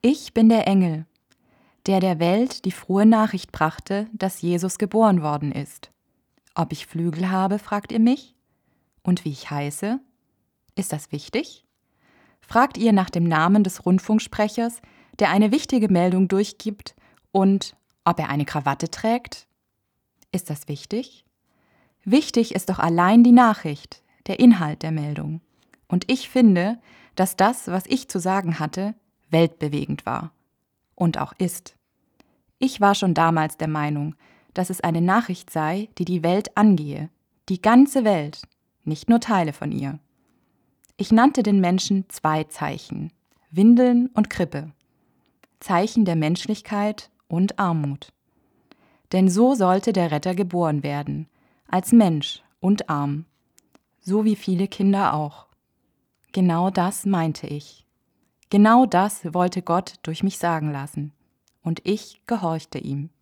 Ich bin der Engel, der Welt die frohe Nachricht brachte, dass Jesus geboren worden ist. Ob ich Flügel habe, fragt ihr mich? Und wie ich heiße? Ist das wichtig? Fragt ihr nach dem Namen des Rundfunksprechers, der eine wichtige Meldung durchgibt, und ob er eine Krawatte trägt? Ist das wichtig? Wichtig ist doch allein die Nachricht, der Inhalt der Meldung. Und ich finde, dass das, was ich zu sagen hatte, weltbewegend war. Und auch ist. Ich war schon damals der Meinung, dass es eine Nachricht sei, die die Welt angehe. Die ganze Welt, nicht nur Teile von ihr. Ich nannte den Menschen 2 Zeichen: Windeln und Krippe. Zeichen der Menschlichkeit und Armut. Denn so sollte der Retter geboren werden, als Mensch und arm. So wie viele Kinder auch. Genau das meinte ich. Genau das wollte Gott durch mich sagen lassen. Und ich gehorchte ihm.